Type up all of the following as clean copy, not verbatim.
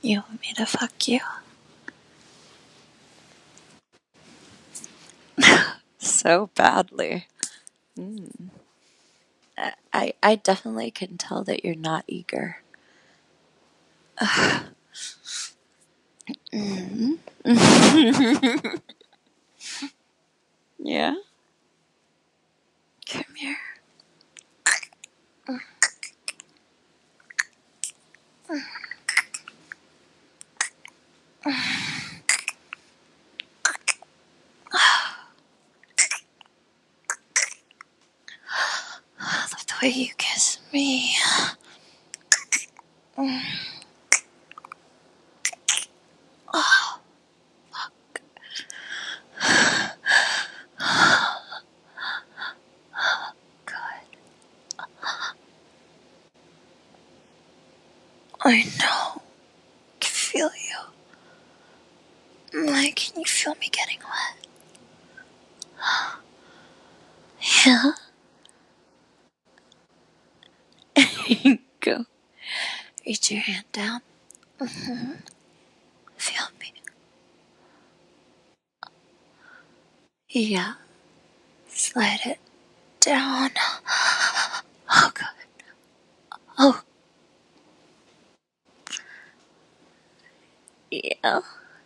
You want me to fuck you? So badly. I definitely can tell that you're not eager. Yeah? Come here. I love the way you kiss me. Oh, fuck. Good. I know. I can feel you. Like, can you feel me getting wet? Yeah? Go. Reach your hand down. Feel me. Yeah. Slide it down. Oh, good. Oh. Yeah.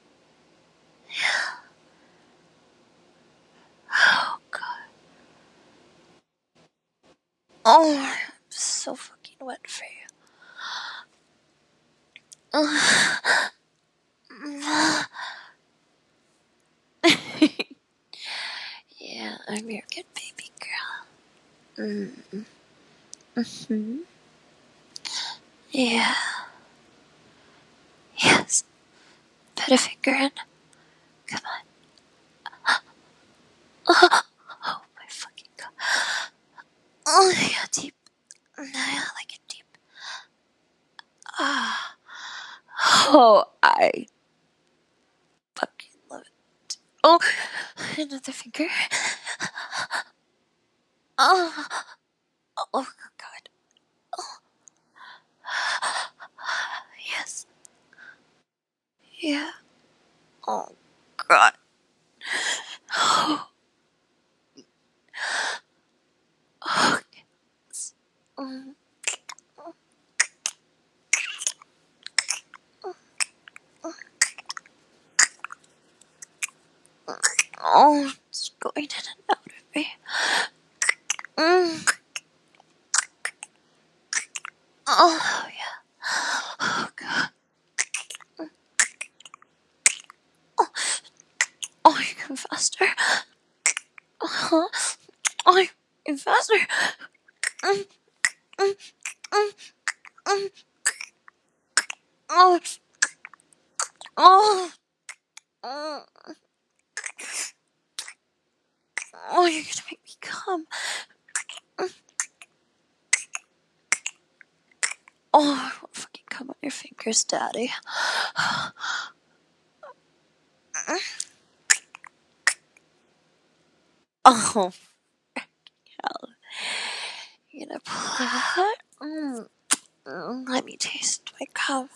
Oh, God. Oh, I'm so fucking wet for you. Yeah, I'm your good baby girl. Mm-hmm. Yeah. Yes. Put a finger in. Come on. Oh, my fucking God. Oh, yeah, deep. I like it deep. Ah. Oh, I fucking love it. Oh, another finger. Oh, oh God. Oh. Yes. Yeah. Oh, God. Oh, oh yes. Oh, it's going in and out of me. Oh, yeah. Oh, God. Oh, you can faster. Oh, you can faster. Oh, oh, oh, oh, you're gonna make me come. Oh, I won't fucking come on your fingers, Daddy. Oh, hell. You're gonna pull it out? Let me taste my cup.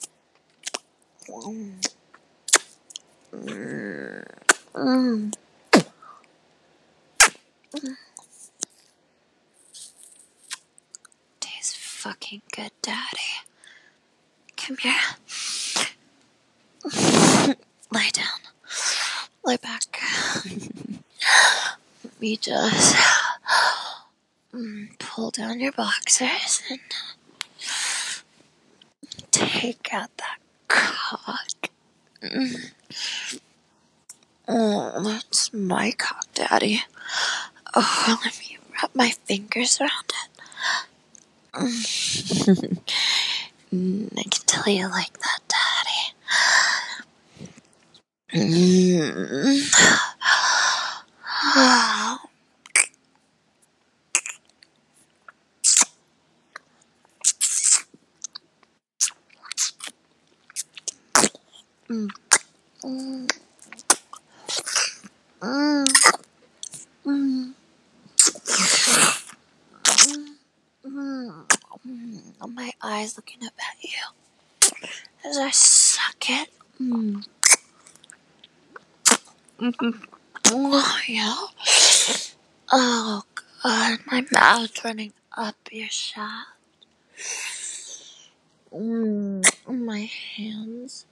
Tastes fucking good, Daddy. Come here. Lie down. Lie back. Let me just pull down your boxers and take out that cock. Oh, that's my cock, Daddy. Oh, let me wrap my fingers around it. I can tell you like that, Daddy. My eyes looking up at you. as I suck it. Oh, yeah. Oh, God, my mouth's running up your shaft. My hands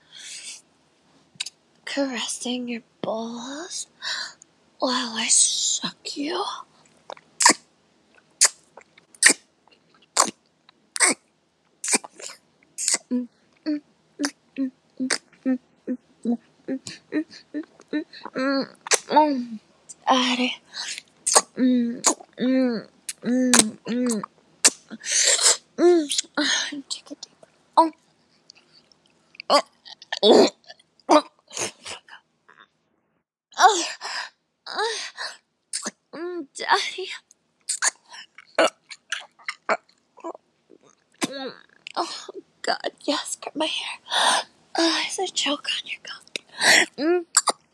caressing your balls while I suck you. Daddy. Take it deeper. Daddy. Oh, God, yes, grab my hair. As I choke on your cock.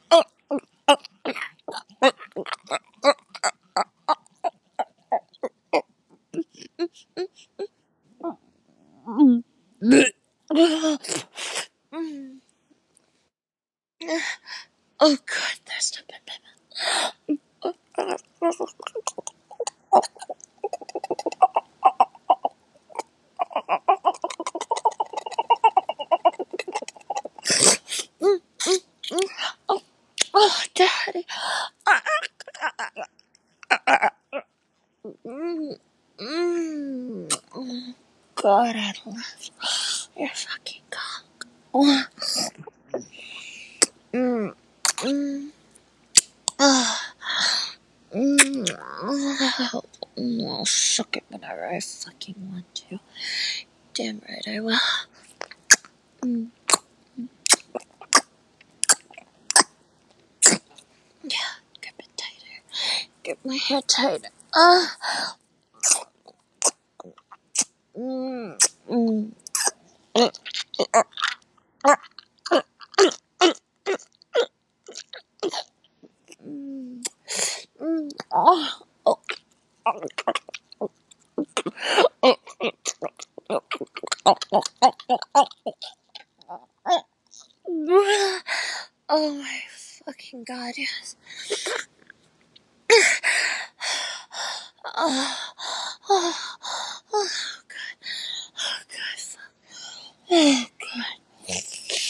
Oh, God, there's no bed. Oh, Daddy. God, I love your fucking cock. I'll suck it whenever I fucking want to. Damn right I will. Yeah, grip it tighter. Grip my hair tighter. Oh my fucking God, yes. Oh, oh, oh, God. Oh, God. Oh, God.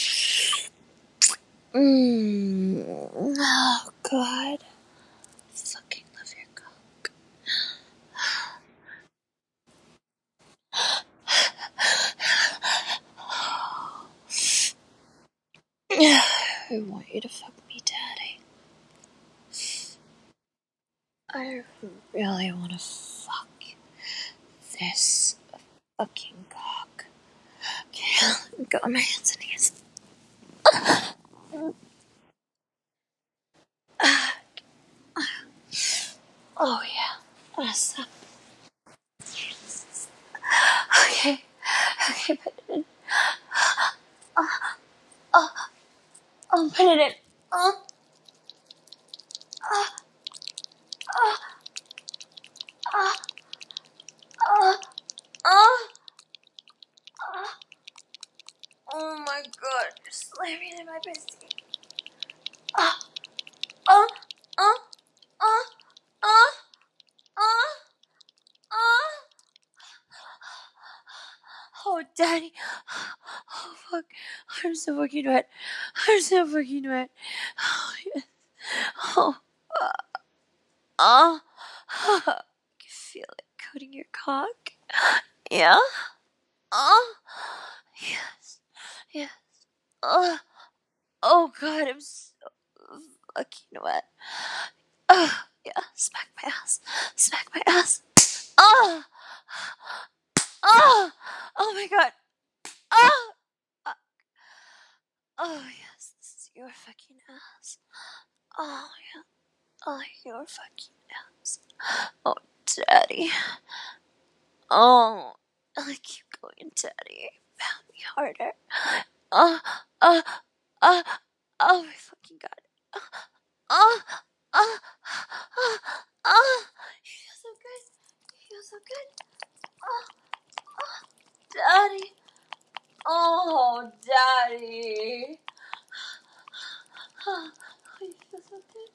Oh, God. Fucking love your cock. I want you to fuck me, Daddy. I really want to fuck this fucking cock. Okay, go on my hands and knees. Oh, yeah. Awesome. Okay. Okay, put it in. Put it in. Oh my God, you're slamming in my pussy. Uh, uh, uh, uh, uh, uh. Oh, Daddy. Oh, fuck. I'm so fucking wet. I'm so fucking wet. Oh, yes. Oh, uh, uh. You feel it coating your cock? Yeah? Yes. Yes. Oh, God, I'm so fucking wet. Yeah, smack my ass. Smack my ass. Oh, oh my God. Oh, oh yes, this is your fucking ass. Oh yeah, oh your fucking ass. Oh, Daddy. Oh, I keep going, Daddy. Pound me harder. Oh, oh, oh, oh my fucking God. Oh, oh, oh, oh. You feel so good. You feel so good. Oh, oh, Daddy. Oh, Daddy. Oh, you feel so good.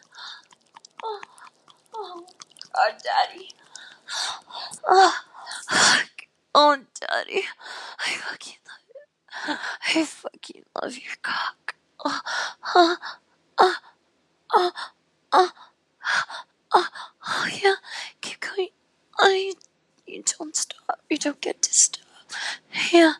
Oh, God, Daddy. Oh, Daddy. I fucking love it. I fucking love your cock. Oh, yeah. Keep going. You don't stop. You don't get to stop. Yeah.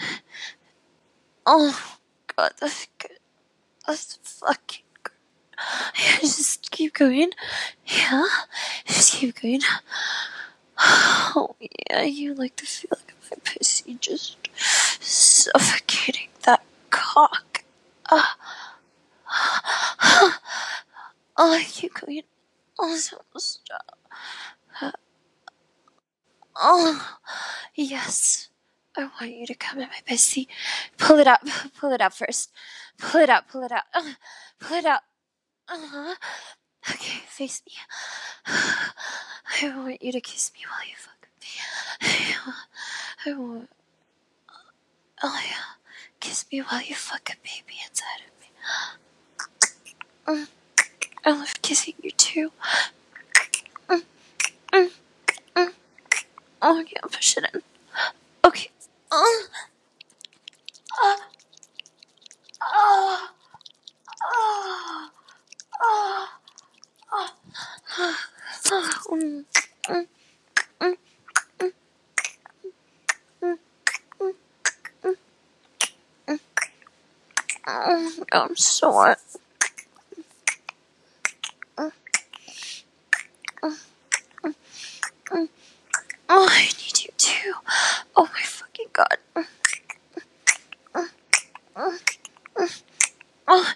Oh, God, that's good. That's fucking good. Yeah, just keep going. Yeah. Just keep going. Oh, yeah, you like the feeling of my pussy just suffocating that cock. I keep going. Oh, stop. Oh, yes. I want you to come in my pussy. Pull it up. Pull it up first. Pull it up. Pull it out. Pull it out. Uh-huh. Okay, face me. I want you to kiss me while you fuck me. I want. Oh, yeah. Kiss me while you fuck a baby inside of me. I love kissing you too. Oh, yeah, push it in. Okay. Oh, oh, oh, oh, oh, oh. I'm sore. Oh, I need you too. Oh my fucking god. Oh,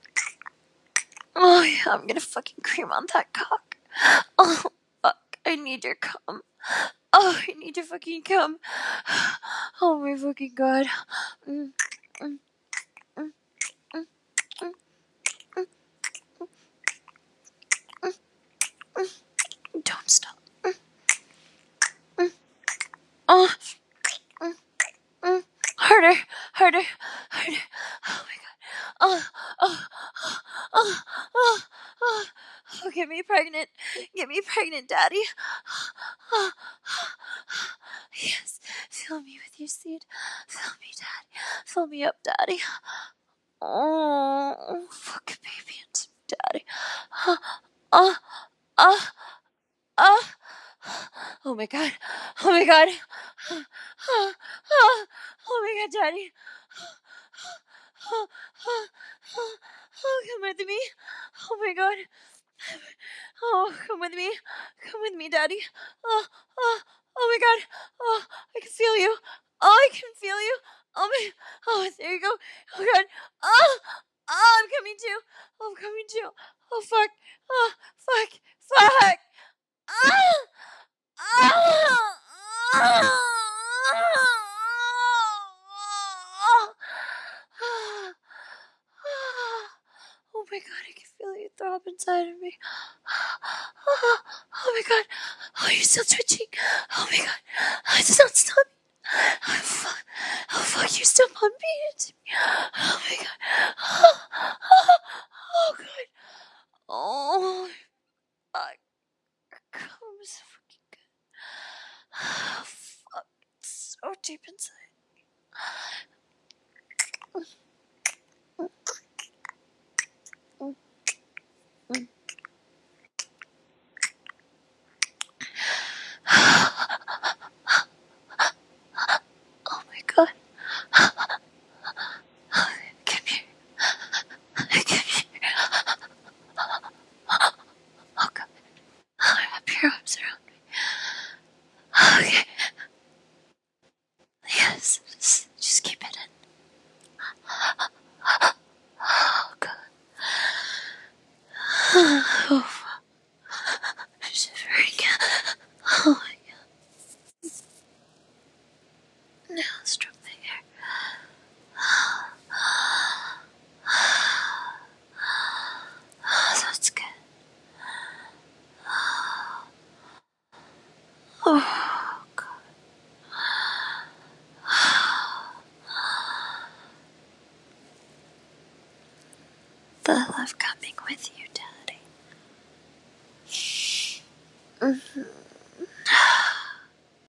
oh yeah, I'm gonna fucking cream on that cock. Oh, fuck. I need your cum. Oh, I need to fucking cum. Oh my fucking god. Don't stop. Oh, harder, harder, harder. Oh my god. Oh, oh, oh, oh, oh. Oh, get me pregnant. Get me pregnant, Daddy. Oh, yes. Fill me with your seed. Fill me, Daddy. Fill me up, Daddy. Oh, fuck a baby into me, Daddy. Oh, oh, oh, oh. Oh my god. Oh my god. Oh, oh, oh my god, Daddy. Oh, oh, oh, oh, come with me. Oh my god. Oh, come with me. Come with me, Daddy. Oh, oh, oh my god. Oh, I can feel you. Oh, I can feel you. Oh my. Oh, there you go. Oh god. Oh, oh, I'm coming too. Oh, I'm coming too. Oh fuck. Oh, fuck. Fuck. Oh, oh, oh, oh. Oh my god, I can feel you throb inside of me. Oh my god. Oh, you're still twitching. Oh my god. Oh, it's not stopping. Oh fuck. Oh fuck, you're still pumping into me. Oh my god. Oh god. Oh fuck. Come so fucking good. Oh fuck. It's so deep inside. Oh my god. Come here. I love coming with you, Daddy.